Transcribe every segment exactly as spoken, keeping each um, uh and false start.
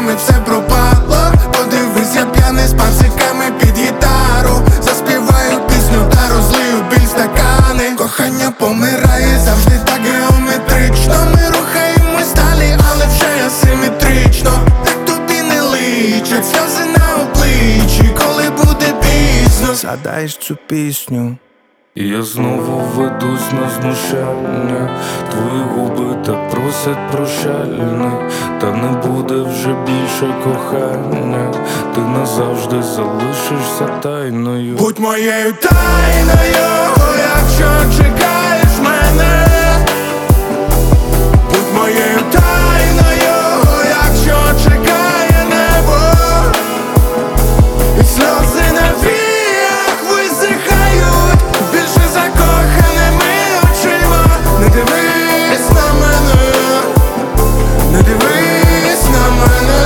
нами все пропало. Подивись, я п'яний з пациками під гітару. Заспіваю пісню та розлию біль стакани. Кохання помирає завжди так геометрично. Ми рухаємось далі, але вже асиметрично. Так тобі не личать сльози на обличчі, коли буде пізно. Згадаєш цю пісню. І я знову ведусь на знущання. Твої губи так просять прощальне. Та не буде вже більше кохання. Ти назавжди залишишся тайною. Будь моєю тайною, якщо чекаєш мене. Будь моєю тайною, якщо чекає небо. І сльози на віях висихають більше закоханими очима. Не дивись на мене, не дивись на мене.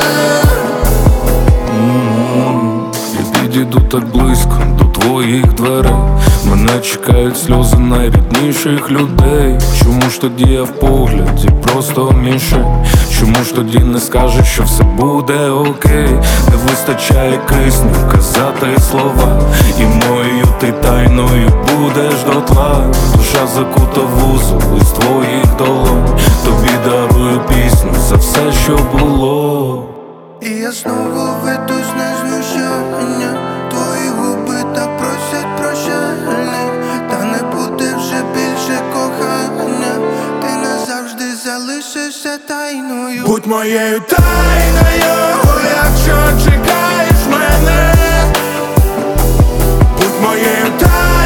Я підійду так близько до твоїх дверей. Мене чекають сльози найрідніших людей. Чому ж тоді я в погляді просто мішень? Чому ж тоді не скажеш, що все буде окей? Не вистачає кисню казати слова. І моєю ти тайною будеш дотла. Душа закута в вузол із твоїх долонь. Тобі дарую пісню за все, що було. І я знову ведусь на знущання. Твої губи так просять прощальне. Та не буде вже більше кохання. Ти назавжди залишишся тайною. Будь моєю тайною, якщо чекаєш мене. Будь моєю тайною.